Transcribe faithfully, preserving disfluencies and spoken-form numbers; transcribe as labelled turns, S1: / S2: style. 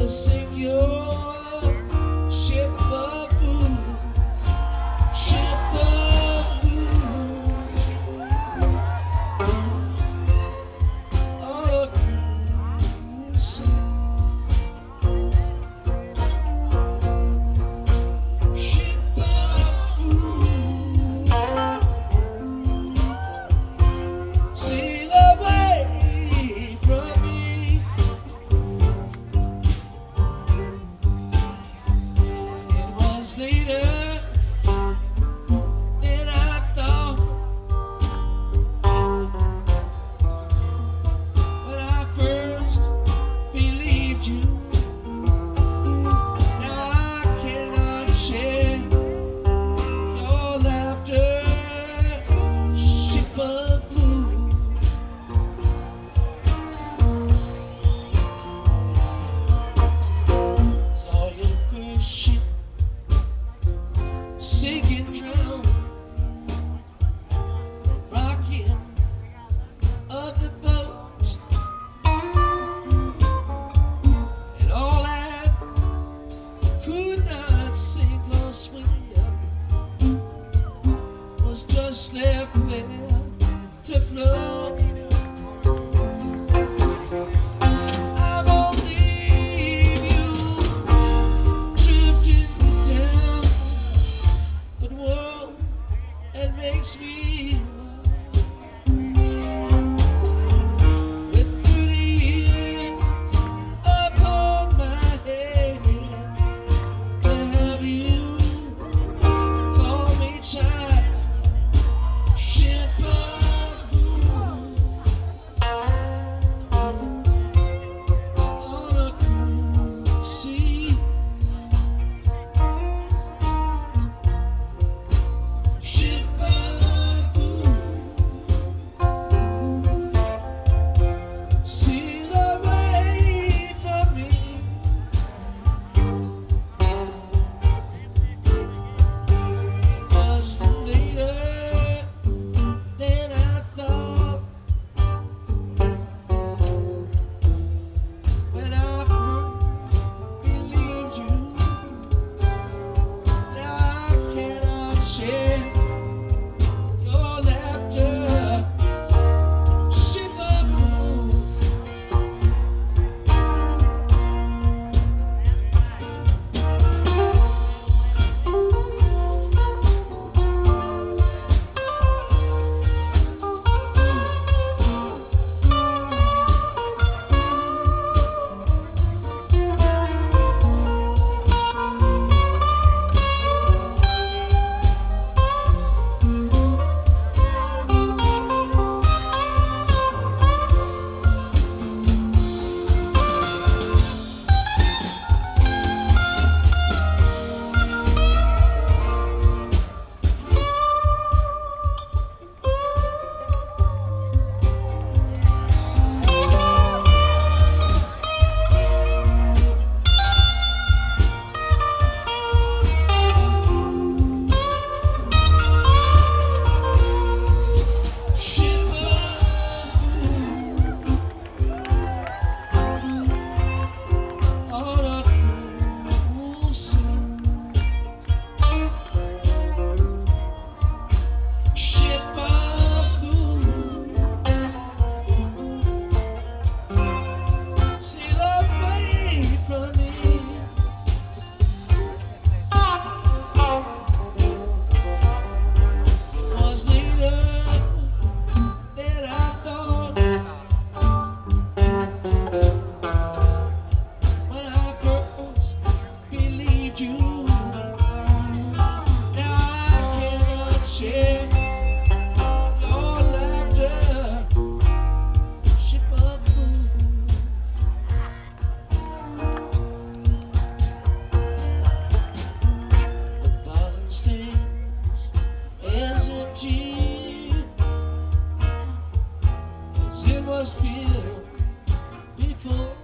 S1: sink your ship of fools, ship of fools, on a cruise ship of fools, sail away from me. It was later than I thought when I first believed you. Now I cannot share your laughter, ship of fools. Saw your first ship sink and drown, rocking of the boat, and all that could not sink or swim was just left there to float. I won't leave you drifting down, but whoa, it makes me with thirty years upon my head to have you call me child, ship of fools, on a cruise sea, ship of fools, sail away from me. It was later than I thought when I first believed you. Now I cannot share your laughter, ship of fools. Ship of fools, on a cruise ship of fools, sail away from me. It was later than I thought when I first believed you. Now I cannot share your laughter, ship of fools. The bottle stands as empty as it was filled before.